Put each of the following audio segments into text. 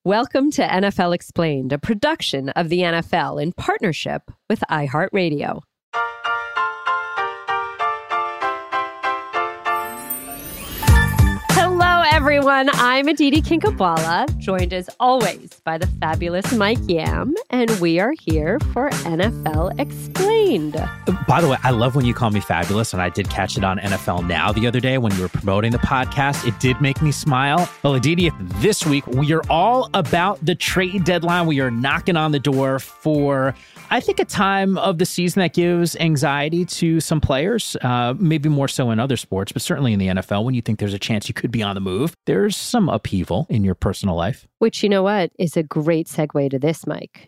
Welcome to NFL Explained, a production of the NFL in partnership with iHeartRadio. Hello, everyone. I'm Aditi Kinkhabwala, joined as always by the fabulous Mike Yam, and we are here for NFL Explained. By the way, I love when you call me fabulous, and I did catch it on NFL Now the other day when you were promoting the podcast. It did make me smile. Well, Aditi, this week, we are all about the trade deadline. We are knocking on the door for, I think, a time of the season that gives anxiety to some players, maybe more so in other sports, but certainly in the NFL, when you think there's a chance you could be on the move, there's some upheaval in your personal life. Which, you know what, is a great segue to this, Mike.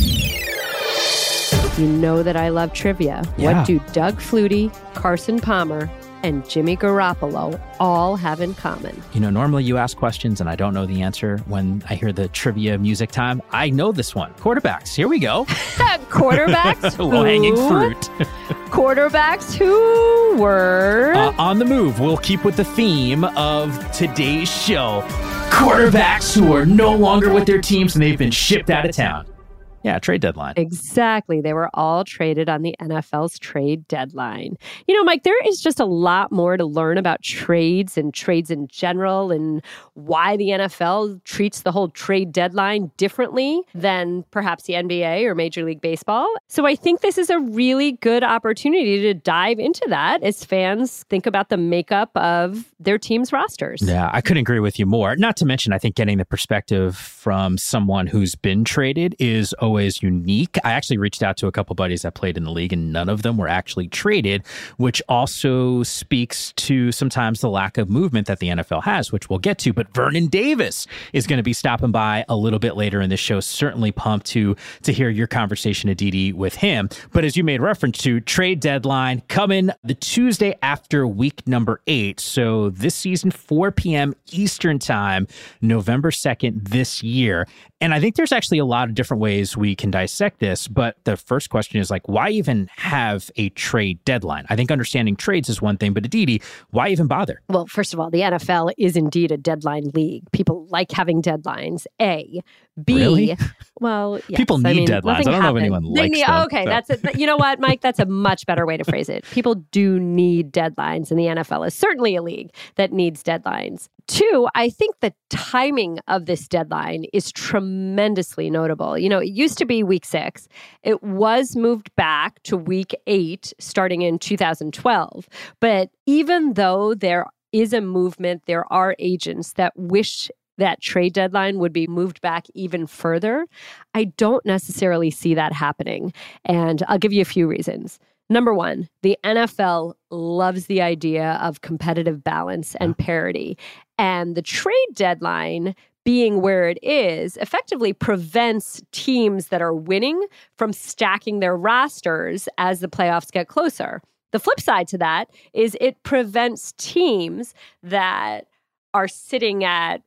You know that I love trivia. Yeah. What do Doug Flutie, Carson Palmer, and Jimmy Garoppolo all have in common? You know, normally you ask questions and I don't know the answer. When I hear the trivia music time, I know this one. Quarterbacks. Here we go. Quarterbacks? Low-hanging fruit. Quarterbacks who were... On the move. We'll keep with the theme of today's show. Quarterbacks who are no longer with their teams and they've been shipped out of town. Yeah, trade deadline. Exactly. They were all traded on the NFL's trade deadline. You know, Mike, there is just a lot more to learn about trades and trades in general and why the NFL treats the whole trade deadline differently than perhaps the NBA or Major League Baseball. So I think this is a really good opportunity to dive into that as fans think about the makeup of their team's rosters. Yeah, I couldn't agree with you more. Not to mention, I think getting the perspective from someone who's been traded is always unique. I actually reached out to a couple buddies that played in the league and none of them were actually traded, which also speaks to sometimes the lack of movement that the NFL has, which we'll get to. But Vernon Davis is going to be stopping by a little bit later in this show. Certainly pumped to hear your conversation, Aditi, with him. But as you made reference to, trade deadline coming the Tuesday after week number 8. So this season, 4 p.m. Eastern time, November 2nd this year. And I think there's actually a lot of different ways we can dissect this. But the first question is like, why even have a trade deadline? I think understanding trades is one thing, but Aditi, why even bother? Well, first of all, the NFL is indeed a deadline league. People like having deadlines, A. B, really? Well, yes. People need deadlines. I don't know if anyone likes them. Okay, that's it. You know what, Mike? That's a much better way to phrase it. People do need deadlines, and the NFL is certainly a league that needs deadlines. 2, I think the timing of this deadline is tremendously notable. You know, it used to be week 6. It was moved back to week 8 starting in 2012. But even though there is a movement, there are agents that wish that trade deadline would be moved back even further. I don't necessarily see that happening. And I'll give you a few reasons. Number 1, the NFL loves the idea of competitive balance and parity. And the trade deadline being where it is effectively prevents teams that are winning from stacking their rosters as the playoffs get closer. The flip side to that is it prevents teams that are sitting at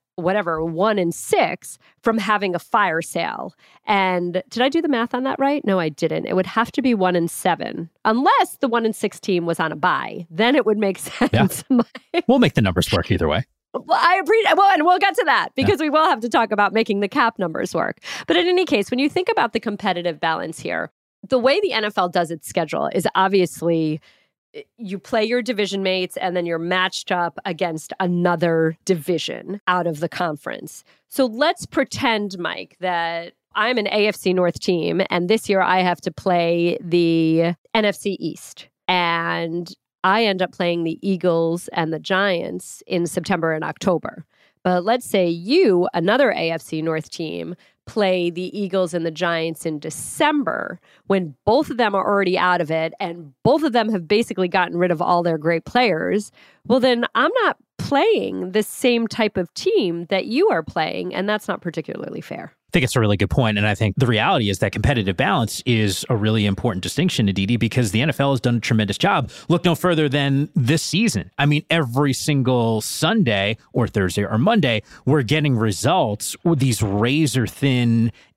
1-6 from having a fire sale. And did I do the math on that right? No, I didn't. It would have to be 1-7, unless the 1-6 team was on a bye. Then it would make sense. Yeah. We'll make the numbers work either way. Well, I appreciate. Well, and we'll get to that because we will have to talk about making the cap numbers work. But in any case, when you think about the competitive balance here, the way the NFL does its schedule is obviously you play your division mates and then you're matched up against another division out of the conference. So let's pretend, Mike, that I'm an AFC North team and this year I have to play the NFC East. And I end up playing the Eagles and the Giants in September and October. But let's say you, another AFC North team, play the Eagles and the Giants in December when both of them are already out of it and both of them have basically gotten rid of all their great players. Well, then I'm not playing the same type of team that you are playing, and that's not particularly fair. I think it's a really good point. And I think the reality is that competitive balance is a really important distinction, Aditi, because the NFL has done a tremendous job. Look no further than this season. I mean, every single Sunday or Thursday or Monday, we're getting results with these razor thin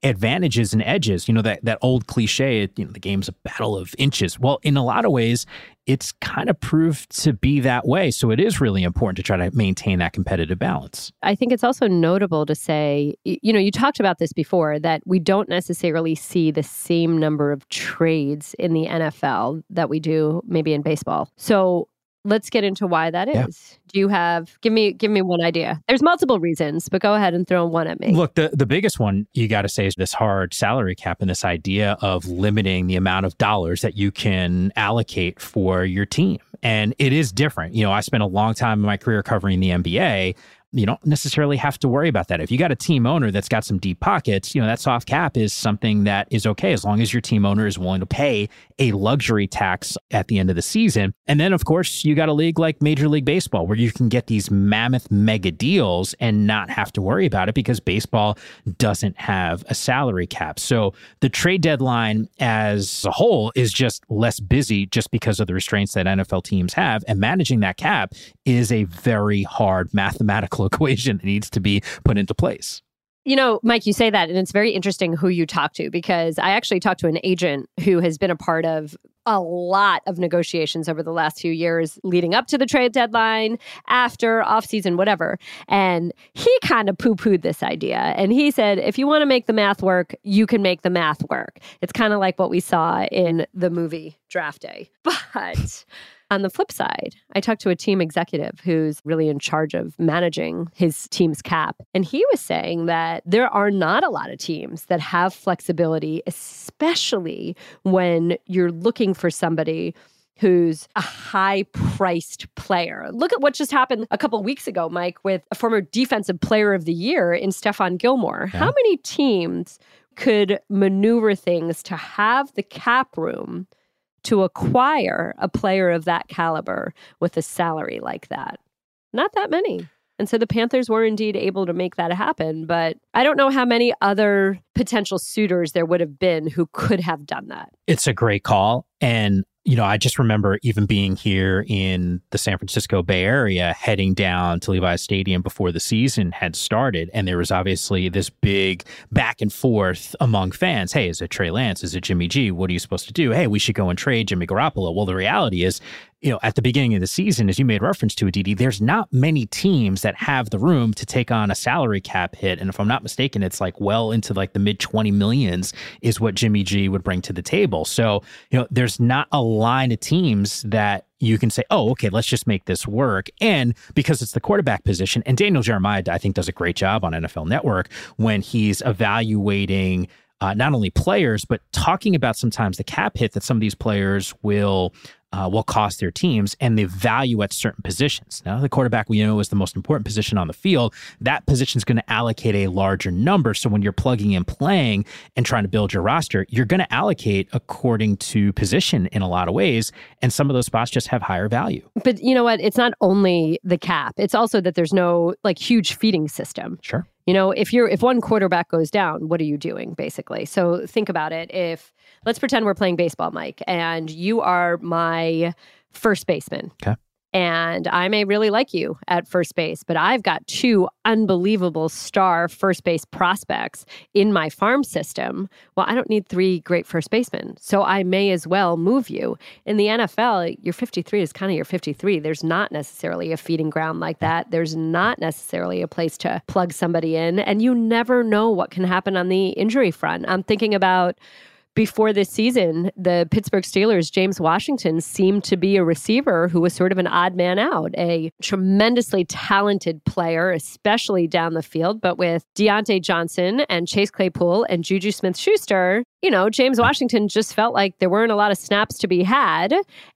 advantages and edges. That old cliche, the game's a battle of inches. Well, in a lot of ways, it's kind of proved to be that way. So it is really important to try to maintain that competitive balance. I think it's also notable to say, you talked about this before, that we don't necessarily see the same number of trades in the NFL that we do maybe in baseball. So let's get into why that is. Yeah. Do you have, give me one idea. There's multiple reasons, but go ahead and throw one at me. Look, the biggest one you got to say is this hard salary cap and this idea of limiting the amount of dollars that you can allocate for your team. And it is different. I spent a long time in my career covering the NBA. You don't necessarily have to worry about that. If you got a team owner that's got some deep pockets, that soft cap is something that is okay as long as your team owner is willing to pay a luxury tax at the end of the season. And then, of course, you got a league like Major League Baseball where you can get these mammoth mega deals and not have to worry about it because baseball doesn't have a salary cap. So the trade deadline as a whole is just less busy just because of the restraints that NFL teams have. And managing that cap is a very hard mathematical equation that needs to be put into place. Mike, you say that, and it's very interesting who you talk to, because I actually talked to an agent who has been a part of a lot of negotiations over the last few years leading up to the trade deadline, after, off-season, whatever. And he kind of poo-pooed this idea. And he said, if you want to make the math work, you can make the math work. It's kind of like what we saw in the movie Draft Day. But on the flip side, I talked to a team executive who's really in charge of managing his team's cap. And he was saying that there are not a lot of teams that have flexibility, especially when you're looking for somebody who's a high-priced player. Look at what just happened a couple of weeks ago, Mike, with a former Defensive Player of the Year in Stephon Gilmore. Yeah. How many teams could maneuver things to have the cap room to acquire a player of that caliber with a salary like that? Not that many. And so the Panthers were indeed able to make that happen, but I don't know how many other potential suitors there would have been who could have done that. It's a great call. And I just remember even being here in the San Francisco Bay Area, heading down to Levi's Stadium before the season had started. And there was obviously this big back and forth among fans. Hey, is it Trey Lance? Is it Jimmy G? What are you supposed to do? Hey, we should go and trade Jimmy Garoppolo. Well, the reality is, at the beginning of the season, as you made reference to, Aditi, there's not many teams that have the room to take on a salary cap hit. And if I'm not mistaken, it's well into the mid 20 millions is what Jimmy G would bring to the table. So, there's not a line of teams that you can say, oh, okay, let's just make this work. And because it's the quarterback position, and Daniel Jeremiah, I think, does a great job on NFL Network when he's evaluating not only players, but talking about sometimes the cap hit that some of these players will cost their teams and the value at certain positions. Now, the quarterback, we know, is the most important position on the field. That position is going to allocate a larger number. So when you're plugging and playing and trying to build your roster, you're going to allocate according to position in a lot of ways. And some of those spots just have higher value. But you know what? It's not only the cap. It's also that there's no huge feeding system. Sure. If one quarterback goes down, what are you doing, basically? So think about it. Let's pretend we're playing baseball, Mike, and you are my first baseman. Okay. And I may really like you at first base, but I've got two unbelievable star first base prospects in my farm system. Well, I don't need three great first basemen, so I may as well move you. In the NFL, your 53 is kind of your 53. There's not necessarily a feeding ground like that. There's not necessarily a place to plug somebody in, and you never know what can happen on the injury front. I'm thinking about before this season, the Pittsburgh Steelers, James Washington, seemed to be a receiver who was sort of an odd man out, a tremendously talented player, especially down the field. But with Deontay Johnson and Chase Claypool and Juju Smith-Schuster, James Washington just felt like there weren't a lot of snaps to be had.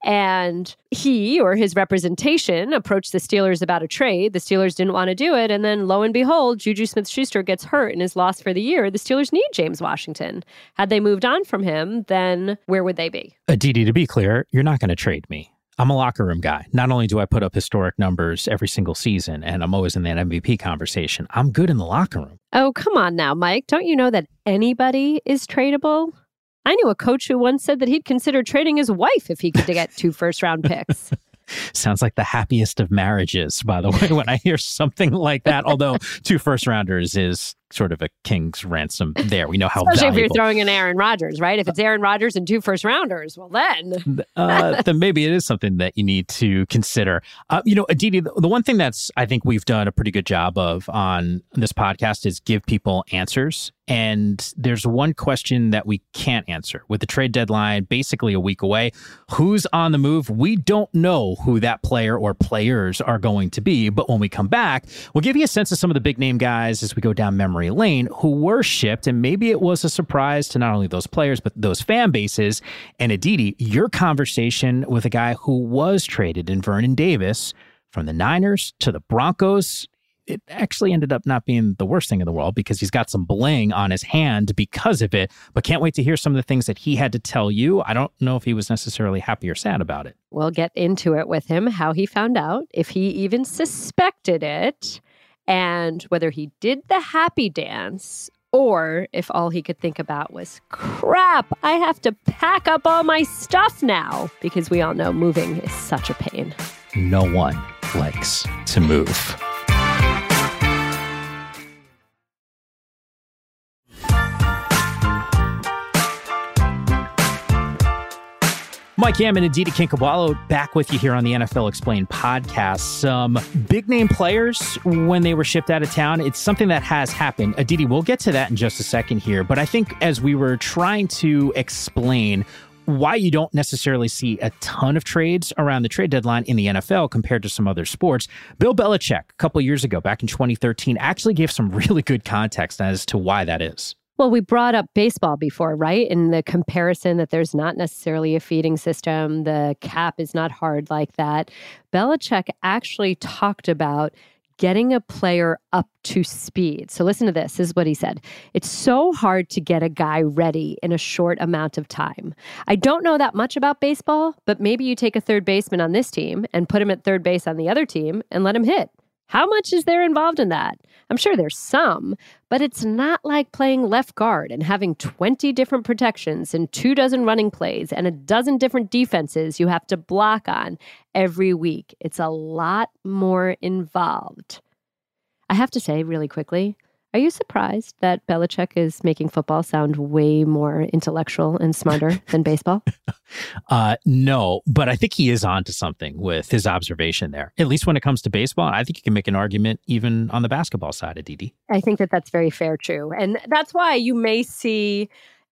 And he or his representation approached the Steelers about a trade. The Steelers didn't want to do it. And then lo and behold, Juju Smith-Schuster gets hurt and is lost for the year. The Steelers need James Washington. Had they moved on from him, then where would they be? Aditi, to be clear, you're not going to trade me. I'm a locker room guy. Not only do I put up historic numbers every single season, and I'm always in that MVP conversation, I'm good in the locker room. Oh, come on now, Mike. Don't you know that anybody is tradable? I knew a coach who once said that he'd consider trading his wife if he could get 2 first-round picks. Sounds like the happiest of marriages, by the way, when I hear something like that. Although 2 first-rounders is sort of a king's ransom there. We know how especially valuable. if you're throwing in Aaron Rodgers, right? If it's Aaron Rodgers and 2 first-rounders, well then. Then maybe it is something that you need to consider. Aditi, the one thing that's I think we've done a pretty good job of on this podcast is give people answers. And there's one question that we can't answer. With the trade deadline basically a week away, who's on the move? We don't know who that player or players are going to be. But when we come back, we'll give you a sense of some of the big name guys as we go down memory lane who were shipped. And maybe it was a surprise to not only those players, but those fan bases. And Aditi, your conversation with a guy who was traded in Vernon Davis from the Niners to the Broncos. It actually ended up not being the worst thing in the world because he's got some bling on his hand because of it. But can't wait to hear some of the things that he had to tell you. I don't know if he was necessarily happy or sad about it. We'll get into it with him, how he found out, if he even suspected it, and whether he did the happy dance or if all he could think about was, crap, I have to pack up all my stuff now, because we all know moving is such a pain. No one likes to move. Mike Yam and Aditi Kinkhabwala back with you here on the NFL Explained podcast. Some big name players when they were shipped out of town. It's something that has happened. Aditi, we'll get to that in just a second here. But I think as we were trying to explain why you don't necessarily see a ton of trades around the trade deadline in the NFL compared to some other sports, Bill Belichick, a couple of years ago, back in 2013, actually gave some really good context as to why that is. Well, we brought up baseball before, right? In the comparison that there's not necessarily a feeding system. The cap is not hard like that. Belichick actually talked about getting a player up to speed. So listen to this. This is what he said. It's so hard to get a guy ready in a short amount of time. I don't know that much about baseball, but maybe you take a third baseman on this team and put him at third base on the other team and let him hit. How much is there involved in that? I'm sure there's some, but it's not like playing left guard and having 20 different protections and 24 running plays and a dozen different defenses you have to block on every week. It's a lot more involved. I have to say really quickly, are you surprised that Belichick is making football sound way more intellectual and smarter than baseball? No, but I think he is onto something with his observation there, at least when it comes to baseball. I think you can make an argument even on the basketball side of Didi. I think that that's very fair, true. And that's why you may see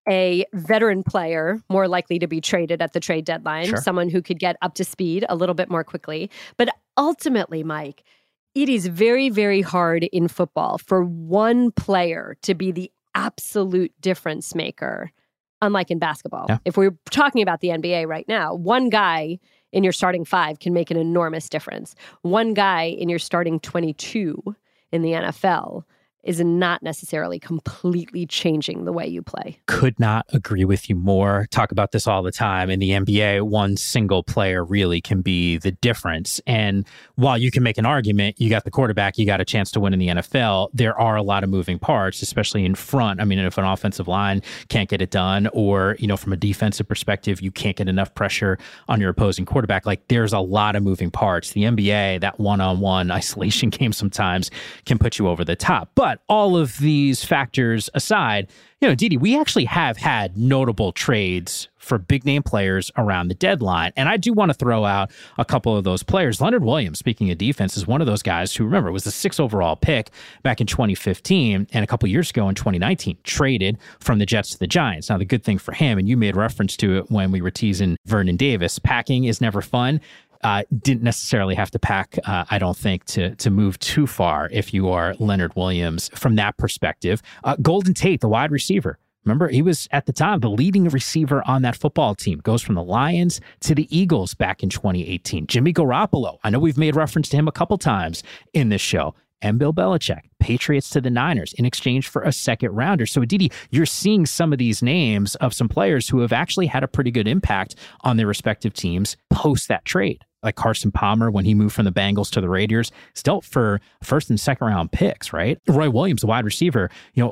a veteran player more likely to be traded at the trade deadline, Sure. Someone who could get up to speed a little bit more quickly. But ultimately, Mike, it is very, very hard in football for one player to be the absolute difference maker, unlike in basketball. Yeah. If we're talking about the NBA right now, one guy in your starting 5 can make an enormous difference. One guy in your starting 22 in the NFL is not necessarily completely changing the way you play. Could not agree with you more. Talk about this all the time. In the NBA, one single player really can be the difference. And while you can make an argument, you got the quarterback, you got a chance to win in the NFL, there are a lot of moving parts, especially in front. I mean, if an offensive line can't get it done, or, from a defensive perspective, you can't get enough pressure on your opposing quarterback, like there's a lot of moving parts. The NBA, that one-on-one isolation game sometimes can put you over the top. But all of these factors aside, Didi, we actually have had notable trades for big name players around the deadline. And I do want to throw out a couple of those players. Leonard Williams, speaking of defense, is one of those guys who, remember, was the 6th overall pick back in 2015 and a couple years ago in 2019, traded from the Jets to the Giants. Now, the good thing for him, and you made reference to it when we were teasing Vernon Davis, packing is never fun. Didn't necessarily have to pack, I don't think, to move too far if you are Leonard Williams from that perspective. Golden Tate, the wide receiver. Remember, he was at the time the leading receiver on that football team. Goes from the Lions to the Eagles back in 2018. Jimmy Garoppolo. I know we've made reference to him a couple times in this show. And Bill Belichick, Patriots to the Niners in exchange for a second rounder. So, Aditi, you're seeing some of these names of some players who have actually had a pretty good impact on their respective teams post that trade. Like Carson Palmer, when he moved from the Bengals to the Raiders, still for first and second round picks, right? Roy Williams, the wide receiver,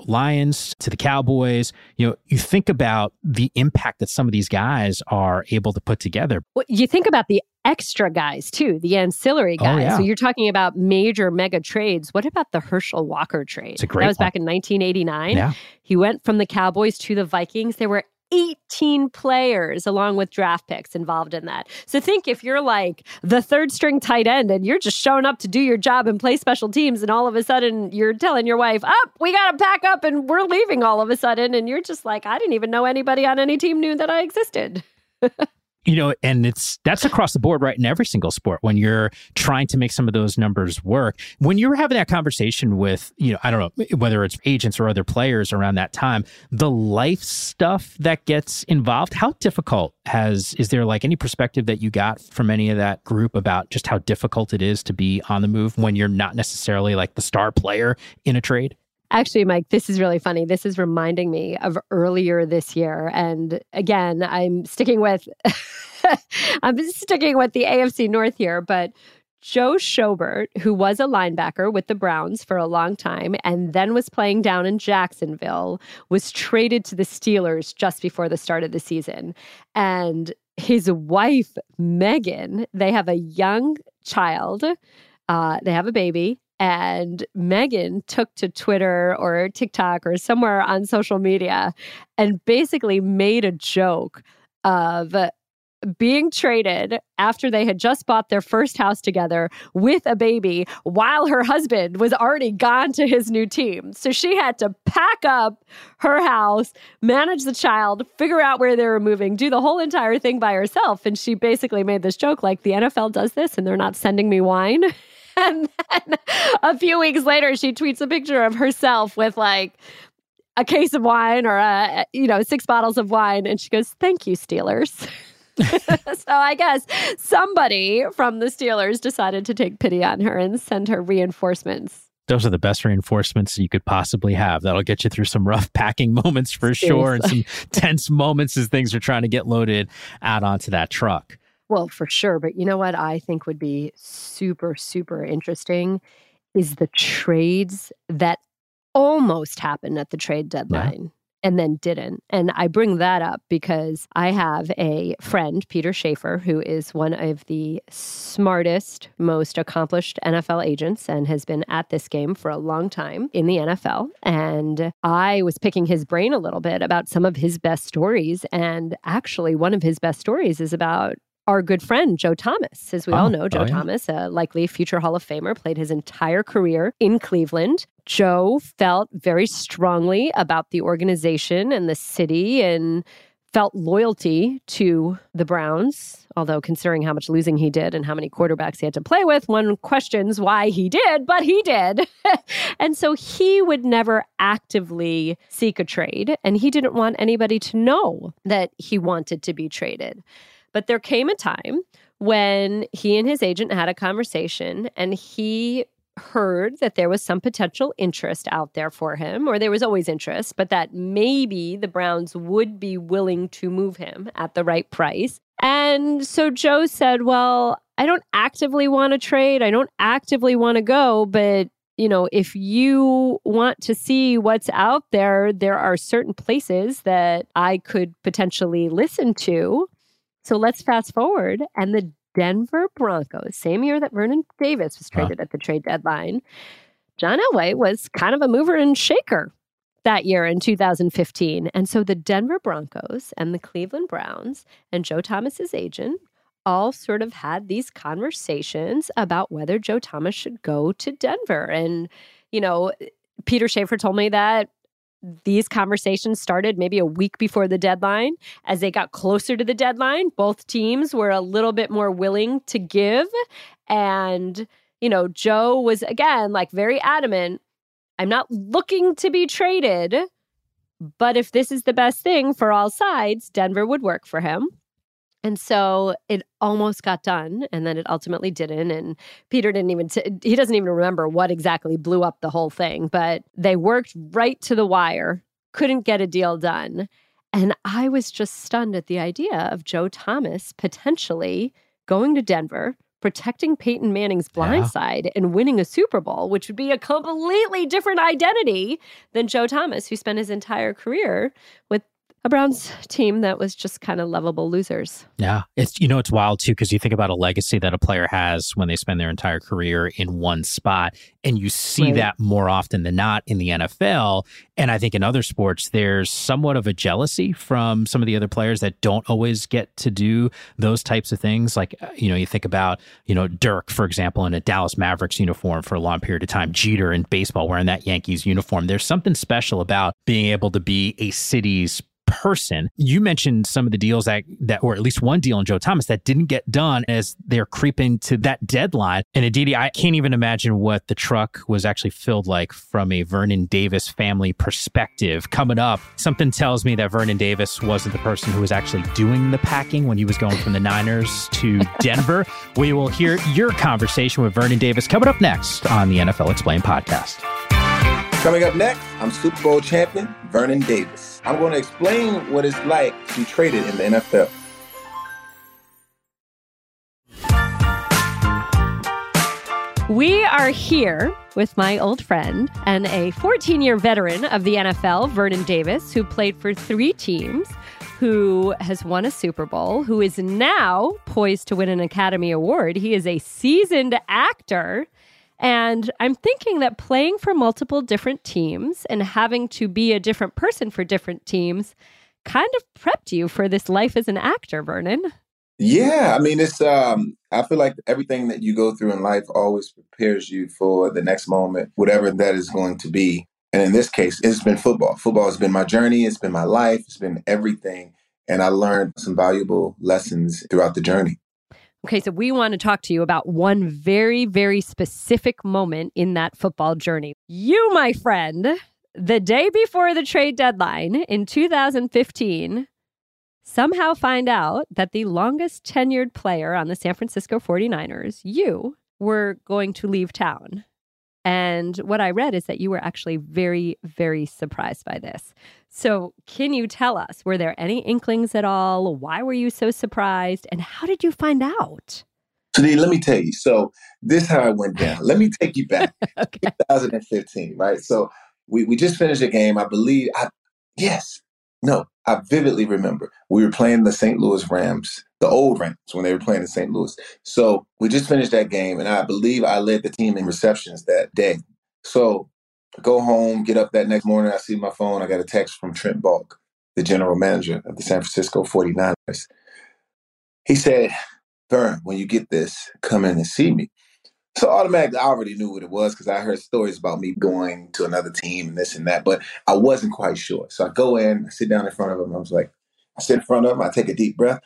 Lions to the Cowboys. You think about the impact that some of these guys are able to put together. Well, you think about the extra guys too, the ancillary guys. Oh, yeah. So you're talking about major mega trades. What about the Herschel Walker trade? It's a great That was one. back in 1989. Yeah. He went from the Cowboys to the Vikings. There were 18 players along with draft picks involved in that. So think if you're like the third string tight end and you're just showing up to do your job and play special teams, and all of a sudden you're telling your wife, we got to pack up and we're leaving all of a sudden. And you're just like, I didn't even know anybody on any team knew that I existed. And that's across the board, right? In every single sport, when you're trying to make some of those numbers work. When you were having that conversation with, I don't know, whether it's agents or other players around that time, the life stuff that gets involved, how difficult is there like any perspective that you got from any of that group about just how difficult it is to be on the move when you're not necessarily like the star player in a trade? Actually, Mike, this is really funny. This is reminding me of earlier this year. And again, I'm sticking with the AFC North here, but Joe Schobert, who was a linebacker with the Browns for a long time and then was playing down in Jacksonville, was traded to the Steelers just before the start of the season. And his wife, Megan, they have a young child. They have a baby. And Megan took to Twitter or TikTok or somewhere on social media and basically made a joke of being traded after they had just bought their first house together with a baby while her husband was already gone to his new team. So she had to pack up her house, manage the child, figure out where they were moving, do the whole entire thing by herself. And she basically made this joke like, the NFL does this and they're not sending me wine. And then a few weeks later, she tweets a picture of herself with like a case of wine or 6 bottles of wine. And she goes, "Thank you, Steelers." So I guess somebody from the Steelers decided to take pity on her and send her reinforcements. Those are the best reinforcements you could possibly have. That'll get you through some rough packing moments for sure, and some tense moments as things are trying to get loaded out onto that truck. Well, for sure. But you know what I think would be super, super interesting is the trades that almost happened at the trade deadline and then didn't. And I bring that up because I have a friend, Peter Schaefer, who is one of the smartest, most accomplished NFL agents and has been at this game for a long time in the NFL. And I was picking his brain a little bit about some of his best stories. And actually, one of his best stories is about our good friend, Joe Thomas. As we all know, Joe Thomas, a likely future Hall of Famer, played his entire career in Cleveland. Joe felt very strongly about the organization and the city and felt loyalty to the Browns, although considering how much losing he did and how many quarterbacks he had to play with, one questions why he did, but he did. And so he would never actively seek a trade, and he didn't want anybody to know that he wanted to be traded. But there came a time when he and his agent had a conversation and he heard that there was some potential interest out there for him, or there was always interest, but that maybe the Browns would be willing to move him at the right price. And so Joe said, well, I don't actively want to trade. I don't actively want to go, but if you want to see what's out there, there are certain places that I could potentially listen to. So let's fast forward, and the Denver Broncos, same year that Vernon Davis was traded at the trade deadline, John Elway was kind of a mover and shaker that year in 2015. And so the Denver Broncos and the Cleveland Browns and Joe Thomas's agent all sort of had these conversations about whether Joe Thomas should go to Denver. And, Peter Schaefer told me that these conversations started maybe a week before the deadline. As they got closer to the deadline, both teams were a little bit more willing to give. And, Joe was, again, like very adamant, I'm not looking to be traded, but if this is the best thing for all sides, Denver would work for him. And so it almost got done, and then it ultimately didn't. And Peter he doesn't even remember what exactly blew up the whole thing, but they worked right to the wire, couldn't get a deal done. And I was just stunned at the idea of Joe Thomas potentially going to Denver, protecting Peyton Manning's blind side and winning a Super Bowl, which would be a completely different identity than Joe Thomas, who spent his entire career with a Browns team that was just kind of lovable losers. Yeah. It's wild too, because you think about a legacy that a player has when they spend their entire career in one spot, and you see that more often than not in the NFL. And I think in other sports, there's somewhat of a jealousy from some of the other players that don't always get to do those types of things. Like, you think about, Dirk, for example, in a Dallas Mavericks uniform for a long period of time, Jeter in baseball wearing that Yankees uniform. There's something special about being able to be a city's person. You mentioned some of the deals that, or at least one deal in Joe Thomas that didn't get done as they're creeping to that deadline. And Aditi, I can't even imagine what the truck was actually filled like from a Vernon Davis family perspective. Coming up, something tells me that Vernon Davis wasn't the person who was actually doing the packing when he was going from the Niners to Denver. We will hear your conversation with Vernon Davis coming up next on the NFL Explained podcast. Coming up next, I'm Super Bowl champion Vernon Davis. I'm going to explain what it's like to be traded in the NFL. We are here with my old friend and a 14-year veteran of the NFL, Vernon Davis, who played for 3 teams, who has won a Super Bowl, who is now poised to win an Academy Award. He is a seasoned actor. And I'm thinking that playing for multiple different teams and having to be a different person for different teams kind of prepped you for this life as an actor, Vernon. Yeah, I mean, it's. I feel like everything that you go through in life always prepares you for the next moment, whatever that is going to be. And in this case, it's been football. Football has been my journey. It's been my life. It's been everything. And I learned some valuable lessons throughout the journey. Okay, so we want to talk to you about one very, very specific moment in that football journey. You, my friend, the day before the trade deadline in 2015, somehow find out that the longest tenured player on the San Francisco 49ers, you, were going to leave town. And what I read is that you were actually very, very surprised by this. So can you tell us, were there any inklings at all? Why were you so surprised? And how did you find out? So let me tell you. So this is how it went down. Let me take you back. Okay. 2015, right? So we just finished a game. I believe, I vividly remember. We were playing the St. Louis Rams, the old Rams, when they were playing in St. Louis. So we just finished that game, and I believe I led the team in receptions that day. So I go home, get up that next morning, I see my phone, I got a text from Trent Balk, the general manager of the San Francisco 49ers. He said, Vern, when you get this, come in and see me. So automatically, I already knew what it was because I heard stories about me going to another team and this and that, but I wasn't quite sure. So I go in, I sit down in front of him. I sit in front of him, I take a deep breath.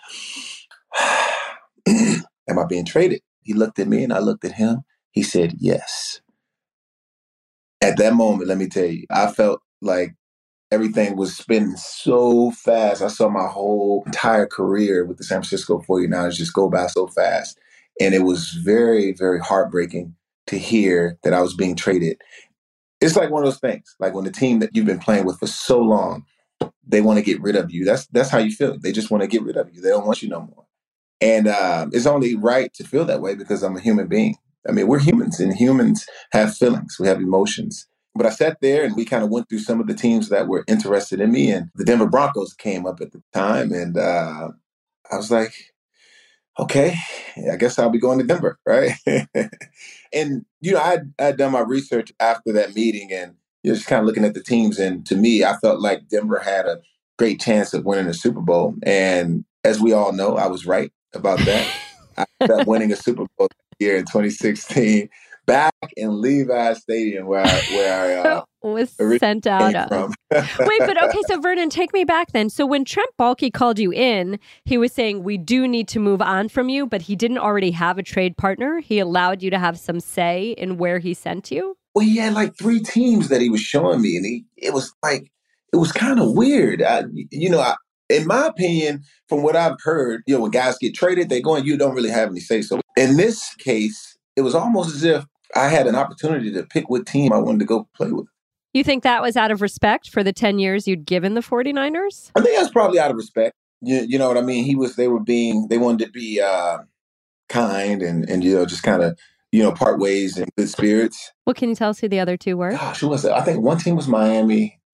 Am I being traded? He looked at me and I looked at him. He said, yes. At that moment, let me tell you, I felt like everything was spinning so fast. I saw my whole entire career with the San Francisco 49ers just go by so fast. And it was very, very heartbreaking to hear that I was being traded. It's like one of those things, like when the team that you've been playing with for so long, they want to get rid of you. That's how you feel. They just want to get rid of you. They don't want you no more. And it's only right to feel that way because I'm a human being. I mean, we're humans, and humans have feelings. We have emotions. But I sat there and we kind of went through some of the teams that were interested in me. And the Denver Broncos came up at the time. And I was like, okay, I guess I'll be going to Denver, right? And, I had done my research after that meeting and just kind of looking at the teams. And to me, I felt like Denver had a great chance of winning the Super Bowl. And as we all know, I was right about that. I ended up winning a Super Bowl year in 2016 back in Levi Stadium where I was sent out of. Wait, but okay, so Vernon, take me back then. So when Trent Baalke called you in, he was saying, we do need to move on from you, but he didn't already have a trade partner. He allowed you to have some say in where he sent you? Well, he had like 3 teams that he was showing me, and it was kind of weird. In my opinion, from what I've heard, when guys get traded, they go and you don't really have any say. So in this case, it was almost as if I had an opportunity to pick what team I wanted to go play with. You think that was out of respect for the 10 years you'd given the 49ers? I think that's probably out of respect. You know what I mean? They wanted to be kind and just kind of, part ways and good spirits. Well, can you tell us who the other 2 were? Gosh, who was it? I think one team was Miami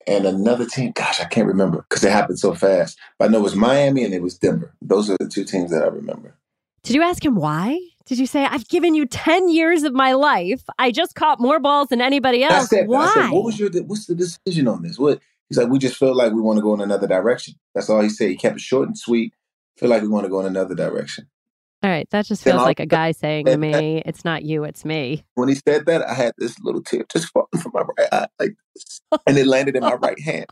and another team. Gosh, I can't remember because it happened so fast. But I know it was Miami and it was Denver. Those are the two teams that I remember. Did you ask him why? Did you say, I've given you 10 years of my life. I just caught more balls than anybody else. Why? I said, what's the decision on this? He's like, we just feel like we want to go in another direction. That's all he said. He kept it short and sweet. Feel like we want to go in another direction. All right. That just feels like a guy saying to me, it's not you, it's me. When he said that, I had this little tear just falling from my right eye like this. And it landed in my right hand.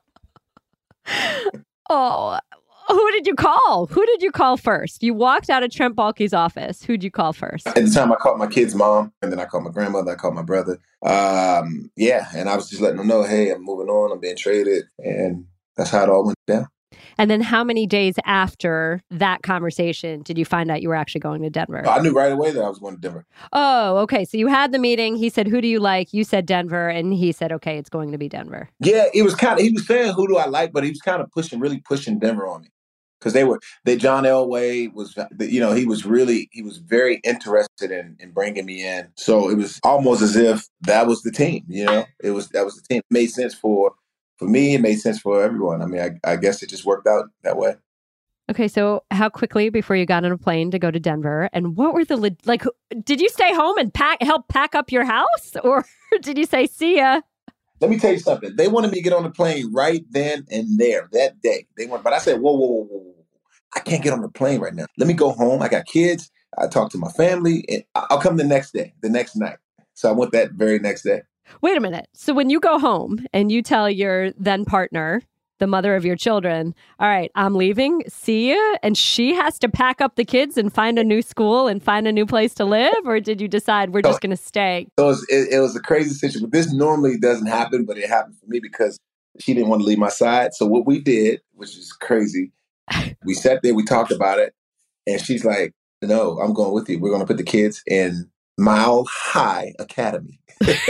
Oh, who did you call? Who did you call first? You walked out of Trent Baalke's office. Who'd you call first? At the time, I called my kid's mom, and then I called my grandmother, I called my brother. And I was just letting them know, hey, I'm moving on, I'm being traded. And that's how it all went down. And then how many days after that conversation did you find out you were actually going to Denver? I knew right away that I was going to Denver. Oh, okay. So you had the meeting. He said, who do you like? You said Denver. And he said, okay, it's going to be Denver. Yeah, he was saying, who do I like? But he was kind of really pushing Denver on me. Because John Elway was, he was very interested in bringing me in. So it was almost as if that was the team, that was the team. It made sense for me. It made sense for everyone. I mean, I guess it just worked out that way. Okay. So how quickly before you got on a plane to go to Denver, and what were did you stay home and help pack up your house, or did you say, see ya? Let me tell you something. They wanted me to get on the plane right then and there that day. But I said, whoa. I can't get on the plane right now. Let me go home. I got kids. I talked to my family, and I'll come the next night. So I went that very next day. Wait a minute. So when you go home and you tell your then partner, the mother of your children, all right, I'm leaving, see ya, and she has to pack up the kids and find a new school and find a new place to live? Or did you decide we're just going to stay? So it was a crazy situation. This normally doesn't happen, but it happened for me because she didn't want to leave my side. So what we did, which is crazy, we sat there, we talked about it, and she's like, no, I'm going with you. We're going to put the kids in Mile High Academy.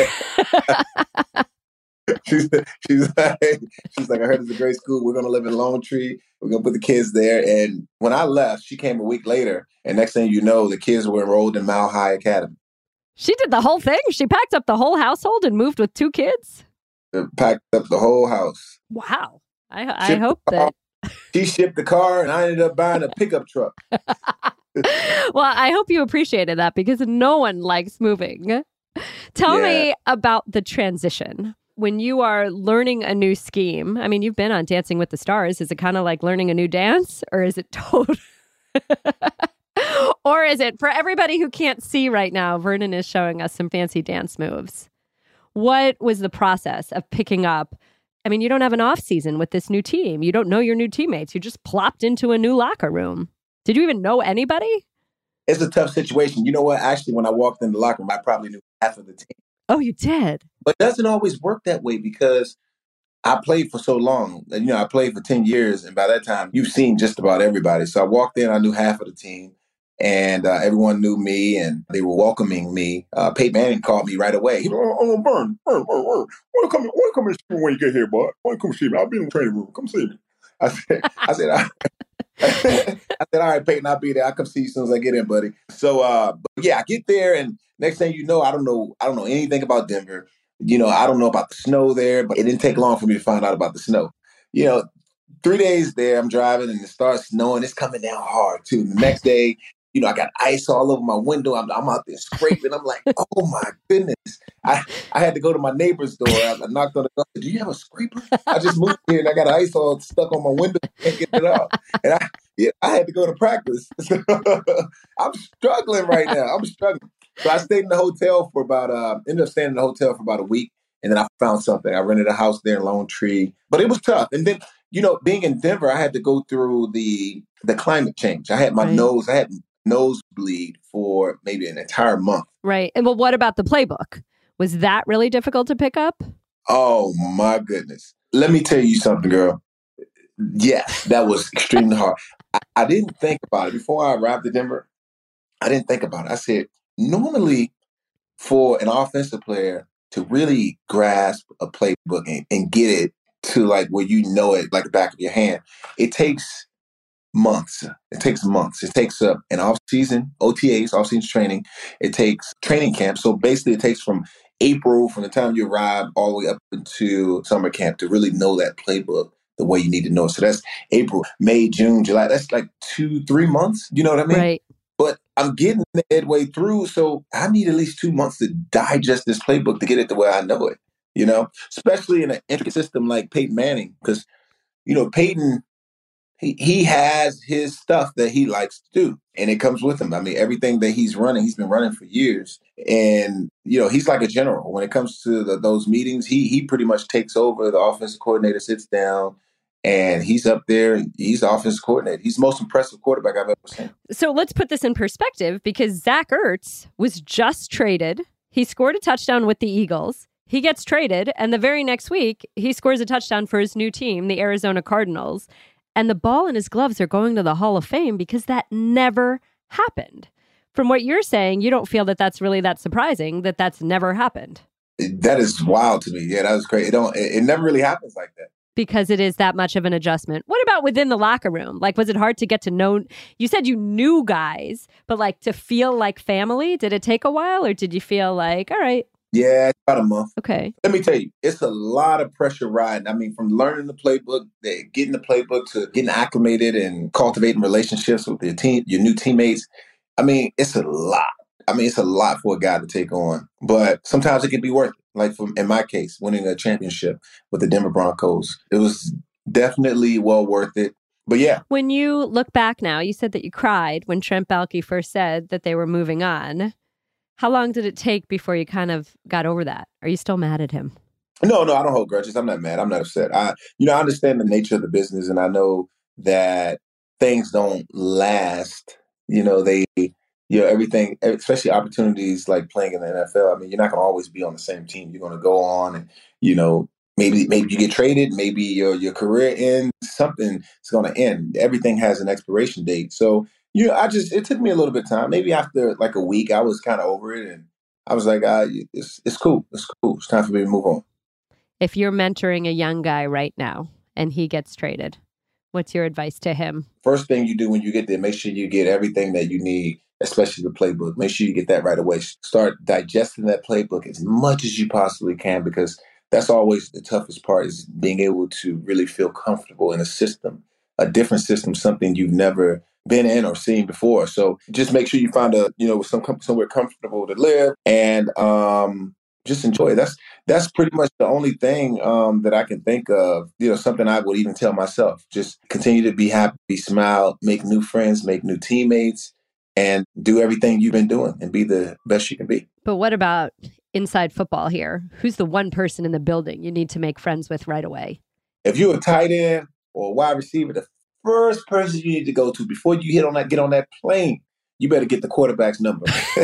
she's like, I heard it's a great school. We're going to live in Lone Tree. We're going to put the kids there. And when I left, she came a week later, and next thing you know, the kids were enrolled in Mile High Academy. She did the whole thing? She packed up the whole household and moved with 2 kids? Packed up the whole house. Wow. I hope that... She shipped the car, and I ended up buying a pickup truck. Well, I hope you appreciated that because no one likes moving. Tell me about the transition. When you are learning a new scheme, I mean, you've been on Dancing with the Stars. Is it kind of like learning a new dance, or is it total? Or is it, for everybody who can't see right now, Vernon is showing us some fancy dance moves. What was the process of picking up? I mean, you don't have an off season with this new team. You don't know your new teammates. You just plopped into a new locker room. Did you even know anybody? It's a tough situation. You know what? Actually, when I walked in the locker room, I probably knew half of the team. Oh, you did? But it doesn't always work that way because I played for so long. I played for 10 years, and by that time, you've seen just about everybody. So I walked in, I knew half of the team, and everyone knew me, and they were welcoming me. Peyton Manning called me right away. He was like, oh, Vern, why you come and see me when you get here, boy? Why you come see me? I'll be in the training room. Come see me. I said, I said, all right, Peyton, I'll be there. I'll come see you as soon as I get in, buddy. So, I get there, and next thing you know, I don't know anything about Denver. I don't know about the snow there, but it didn't take long for me to find out about the snow. 3 days there, I'm driving, and it starts snowing. It's coming down hard, too. And the next day, I got ice all over my window. I'm out there scraping. I'm like, oh, my goodness. I had to go to my neighbor's door. I knocked on the door. Do you have a scraper? I just moved here, and I got ice all stuck on my window. I can't get it out. And I had to go to practice. I'm struggling right now. So I stayed in the hotel ended up staying in the hotel for about a week. And then I found something. I rented a house there in Lone Tree. But it was tough. And then, being in Denver, I had to go through the climate change. I had my nosebleed for maybe an entire month. Right. And what about the playbook? Was that really difficult to pick up? Oh, my goodness. Let me tell you something, girl. Yes, that was extremely hard. I didn't think about it. Before I arrived at Denver, I didn't think about it. I said, normally for an offensive player to really grasp a playbook and get it to like where it like the back of your hand, it takes months. It takes an off-season OTAs, off-season training. It takes training camp. So basically it takes from April, from the time you arrive all the way up into summer camp, to really know that playbook the way you need to know. So that's April, May, June, July. That's like 2-3 months. You know what I mean? Right. But I'm getting midway through, so I need at least 2 months to digest this playbook to get it the way I know it. Especially in an intricate system like Peyton Manning, because Peyton, he has his stuff that he likes to do, and it comes with him. I mean, everything that he's been running for years, and he's like a general when it comes to those meetings. He pretty much takes over. The offensive coordinator sits down, and he's up there. He's the offensive coordinator. He's the most impressive quarterback I've ever seen. So let's put this in perspective, because Zach Ertz was just traded. He scored a touchdown with the Eagles. He gets traded, and the very next week, he scores a touchdown for his new team, the Arizona Cardinals. And the ball in his gloves are going to the Hall of Fame because that never happened. From what you're saying, you don't feel that that's really that surprising, that that's never happened. That is wild to me. Yeah, that was great. It never really happens like that. Because it is that much of an adjustment. What about within the locker room? Like, was it hard to get to know? You said you knew guys, but like to feel like family, did it take a while, or did you feel like, all right? Yeah, about a month. Okay. Let me tell you, it's a lot of pressure riding. I mean, from learning the playbook, getting the playbook, to getting acclimated and cultivating relationships with your team, your new teammates. I mean, it's a lot. It's a lot for a guy to take on. But sometimes it can be worth it. Like in my case, winning a championship with the Denver Broncos, it was definitely well worth it. But yeah. When you look back now, you said that you cried when Trent Baalke first said that they were moving on. How long did it take before you kind of got over that? Are you still mad at him? No, I don't hold grudges. I'm not mad. I'm not upset. I understand the nature of the business, and I know that things don't last. Everything, especially opportunities like playing in the NFL. I mean, you're not going to always be on the same team. You're going to go on, and maybe you get traded. Maybe your career ends. Something is going to end. Everything has an expiration date. So. It took me a little bit of time. Maybe after like a week, I was kind of over it, and I was like, it's cool. It's cool. It's time for me to move on. If you're mentoring a young guy right now and he gets traded, what's your advice to him? First thing you do when you get there, make sure you get everything that you need, especially the playbook. Make sure you get that right away. Start digesting that playbook as much as you possibly can, because that's always the toughest part, is being able to really feel comfortable in a system, a different system, something you've never been in or seen before. So just make sure you find somewhere comfortable to live, and just enjoy it. That's pretty much the only thing that I can think of. Something I would even tell myself: just continue to be happy, smile, make new friends, make new teammates, and do everything you've been doing, and be the best you can be. But what about inside football here? Who's the one person in the building you need to make friends with right away? If you're a tight end or a wide receiver, the first person you need to go to before you get on that plane, you better get the quarterback's number.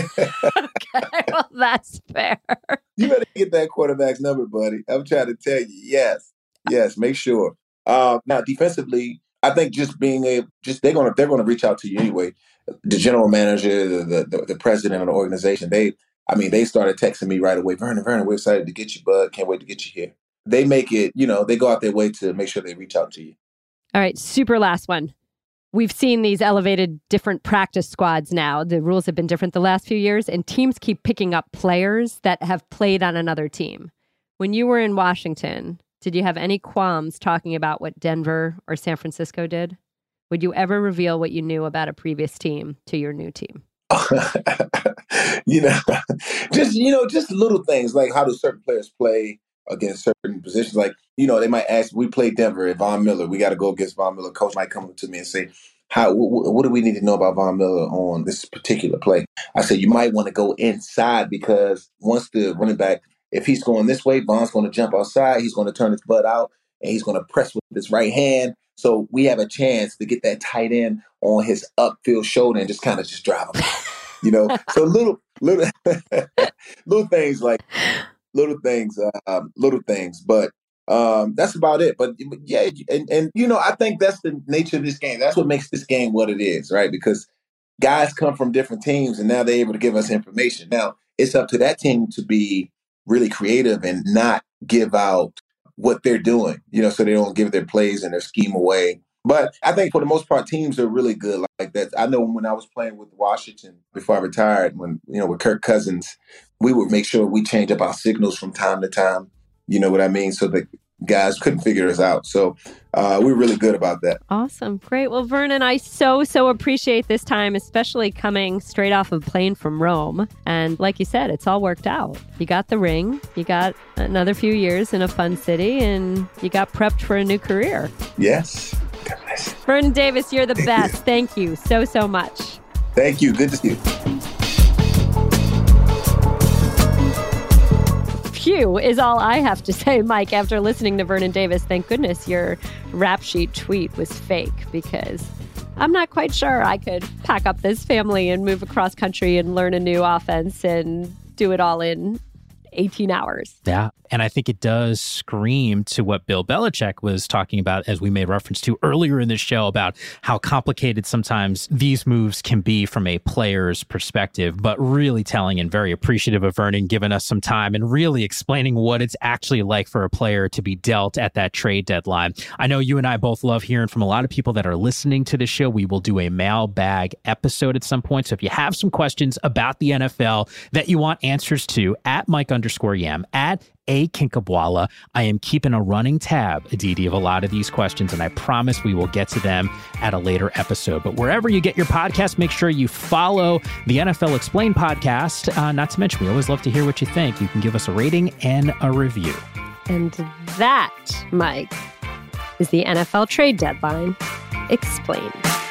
Okay, well, that's fair. You better get that quarterback's number, buddy. I'm trying to tell you. Yes, make sure. Now, defensively, I think they're gonna reach out to you anyway. The general manager, the president of the organization, they started texting me right away. Vernon, we're excited to get you, bud. Can't wait to get you here. They make it, they go out their way to make sure they reach out to you. All right, super last one. We've seen these elevated different practice squads now. The rules have been different the last few years, and teams keep picking up players that have played on another team. When you were in Washington, did you have any qualms talking about what Denver or San Francisco did? Would you ever reveal what you knew about a previous team to your new team? Just little things like how do certain players play against certain positions. Like, they might ask, we play Denver at Von Miller. We got to go against Von Miller. Coach might come up to me and say, what do we need to know about Von Miller on this particular play? I said, you might want to go inside, because once the running back, if he's going this way, Von's going to jump outside. He's going to turn his butt out, and he's going to press with his right hand. So we have a chance to get that tight end on his upfield shoulder and just kind of just drive him out. So little little things like little things, but that's about it. But yeah, and I think that's the nature of this game. That's what makes this game what it is, right? Because guys come from different teams, and now they're able to give us information. Now it's up to that team to be really creative and not give out what they're doing, so they don't give their plays and their scheme away. But I think for the most part, teams are really good like that. I know when I was playing with Washington before I retired, with Kirk Cousins, we would make sure we change up our signals from time to time. You know what I mean? So the guys couldn't figure us out. So we're really good about that. Awesome. Great. Well, Vernon, I so appreciate this time, especially coming straight off of plane from Rome. And like you said, it's all worked out. You got the ring, you got another few years in a fun city, and you got prepped for a new career. Yes. Vernon Davis, you're the best. Thank you so much. Thank you. Good to see you. Phew is all I have to say, Mike, after listening to Vernon Davis. Thank goodness your rap sheet tweet was fake, because I'm not quite sure I could pack up this family and move across country and learn a new offense and do it all in 18 hours. Yeah. And I think it does scream to what Bill Belichick was talking about, as we made reference to earlier in this show, about how complicated sometimes these moves can be from a player's perspective, but really telling and very appreciative of Vernon giving us some time and really explaining what it's actually like for a player to be dealt at that trade deadline. I know you and I both love hearing from a lot of people that are listening to the show. We will do a mailbag episode at some point. So if you have some questions about the NFL that you want answers to, at Mike_Yam, at A. Kinkhabwala, I am keeping a running tab, Aditi, of a lot of these questions, and I promise we will get to them at a later episode. But wherever you get your podcast, make sure you follow the NFL Explained podcast. Not to mention, we always love to hear what you think. You can give us a rating and a review. And that, Mike, is the NFL trade deadline explained.